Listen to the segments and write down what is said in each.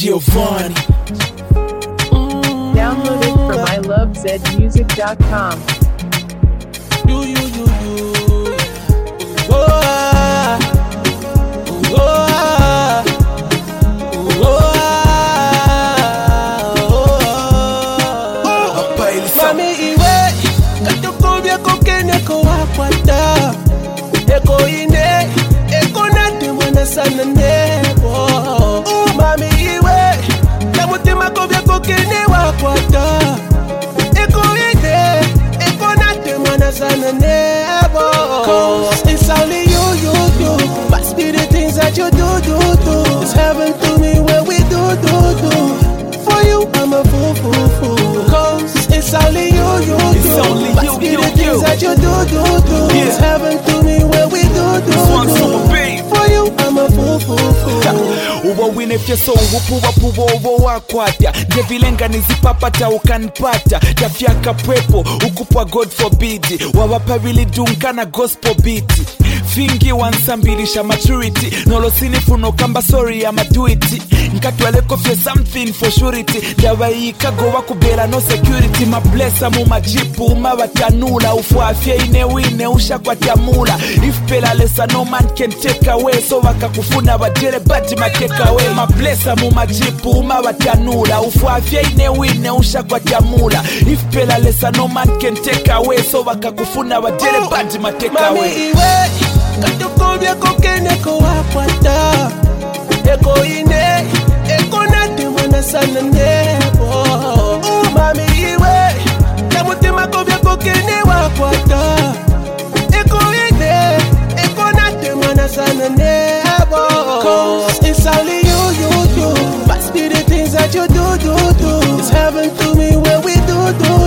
Giovanni. Download it from ilovezmusic.com. Mami iwe katokobya kokene ko wakwata eko ine eko nate mwana sana nebo. Mami iwe kamutima kobya kokene wakwata eko ine eko nate mwana sana nebo. Cause it's only you. Must be the things that you do. It's heaven to me when we do. For you I'm a fool. Cause it's only you. It's only Must be the things that you do. Yeah. It's heaven to me when we do. For you I'm a fool. Uwa wine fyeso upuwa uwo wakwata ngevilenga nizipapata ukanpata tafyaka pwepo ukupwa God forbid wawapa really dunkana gospel beat fingi wansambirisha maturity nolosinifuno kamba sorry I'ma do it nkatwaleko fye something for surety ndawayikago wakubera no security mablesa mu majipu mawatanula ufwafye inewine ushakwatyamula if pelalesa no man can take away so wakakufuna wajere baji mateka away mablesa mu majipu mawatanula ufwafye inewine ushakwatyamula if pelalesa no man can take away so wakakufuna wajere baji mateka away. Mami iwe katokobya kokene ko wakwata eko ine eko nate mwana sana nebo. Mami iwe kamutima kobya kokene wakwata eko ine eko nate mwana sana nebo. Cause it's only you. Must be the things that you do. It's heaven to me when we do.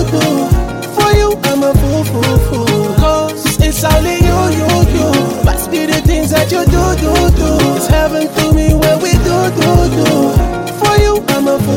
For you I'm a fool. Cause it's only you. Must be the things that you do. It's heaven to me when we do. For you I'm a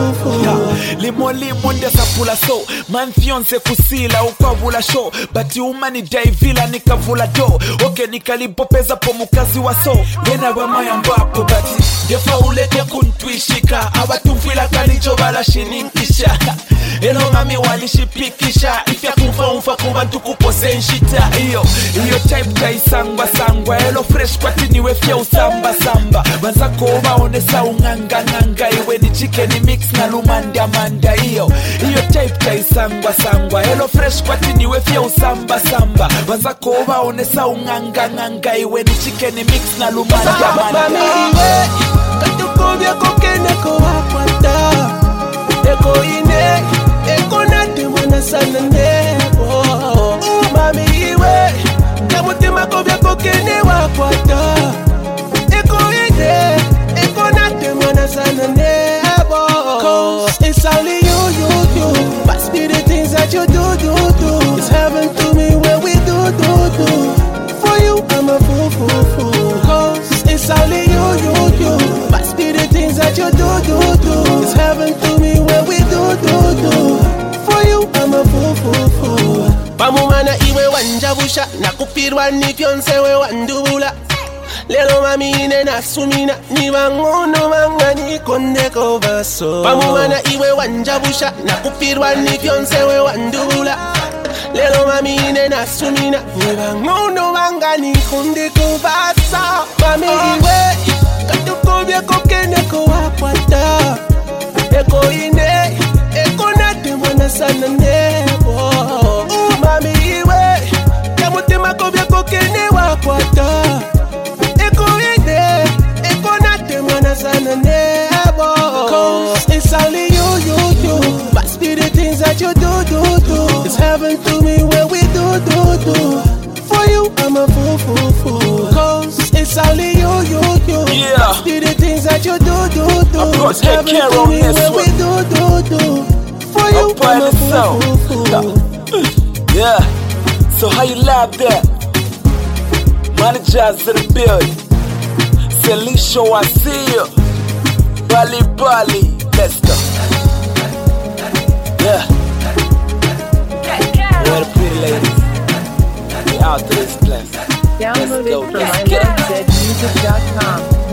fool. Limo ndesapula so man fiance kusila ukwavula show bati umani daivila nikavula do oke nikalipopeza po mukazi wa so bena bamaya mbapo bati defa uleke kuntwishika abatumfwila kalicho balashininkisha elo mami walishipikisha ifya kumfa kubantu kupose nshita iyo type taisangwa elo fresh kwati niwe fya usamba bazako baonesa unganga iwe ni chicken mix na lumanda iyo type taisangwa elo fresh kwati niwe fya usamba bazako baonesa unganga iwe ni chicken mix na lumanda Mami iwe katukobya kokene ko wakwata eko ine eko nate mwana sana nebo. Mami iwe kamutima kobya kokene wakwata eko ine eko nate mwana sana nebo. Cause it's only you. Must be the things that you do. It's heaven to me when we do. For you I'm a fool. Cause it's only you. Must be the things that you do. It's heaven to me when we do. For you I'm a fool. Pamumana iwe wanjabusha nakupirwa nifyonsewe wandubula lelo mami ine nasumina nibangono banga nikondeko baso. Pamumana iwe wanjabusha nakupirwa nifyonsewe wandubula lelo mami ine nasumina nibangono banga nikondeko baso. Mami iwe katukobya kokene ko wakwata eko ine eko nate mwana sana nebo. Mami iwe kamutima kobya kokene wakwata eko ine eko nate mwana sana nebo. Cause it's only you. Must be the things that you do. It's heaven to me when we do. For you I'm a fool. Cause it's only you. Yeah. Must be the things that you do. Of course, It's take heaven care to of me this when we one. do. For you Up by I'm a itself. fool. Yeah. So how you love that? Managers in the building. Selisho, I see you. Bali, let's go. Yeah. Where the pretty ladies? We out to this place. Download Let's go, it from let's get it. ilovezmusic.com.